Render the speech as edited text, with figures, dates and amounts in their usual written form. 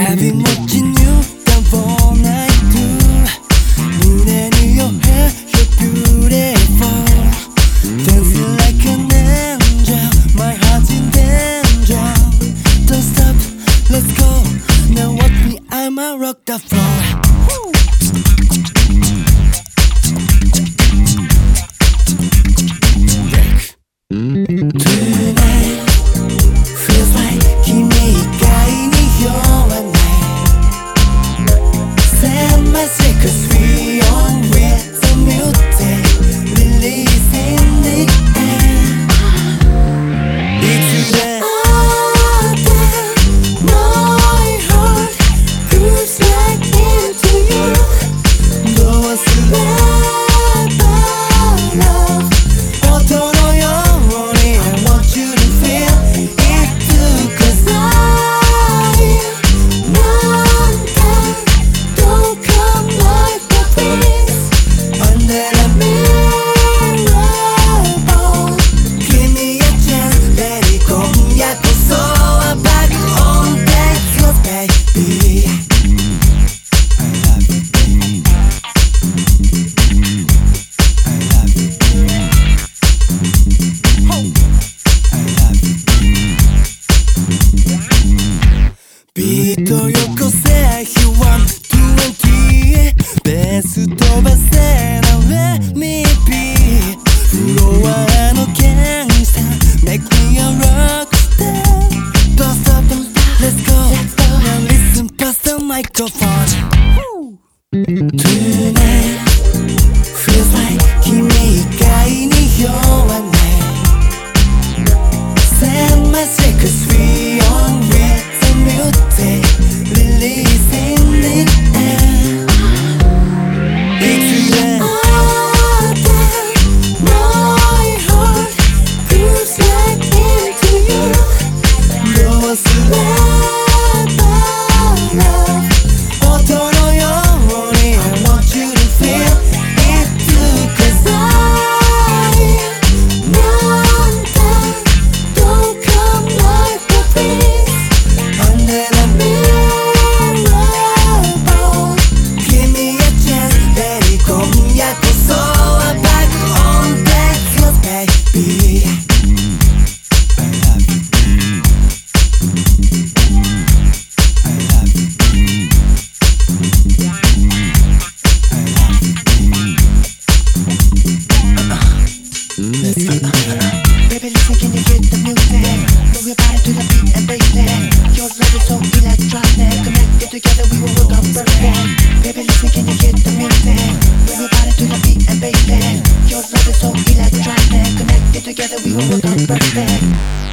답이 멋진 you 원하이도 눈에 new your hair you're beautiful dancing like an angel my heart's in danger don't stop let's go now watch me I'ma rock the floor. 비도 요코세 희원 20 베스트 바세 now let me be 부러워하는 gangsta make me a rockstar don't stop let's go now listen past the microphone tonight feels like君がいに弱ない Set my secrets free on rhythm music releasing it it's the my heart grooves like into you no one's left but love 어떤 영원히 I want you to feel it too cause Baby, listen, can you get the music? Move your body to the beat and break it. Your love is so electronic. Connected together, we will work out perfect. Baby, listen, can you get the music? Move your body to the beat and break it. Your love is so electronic. Connected together, we will work out perfect.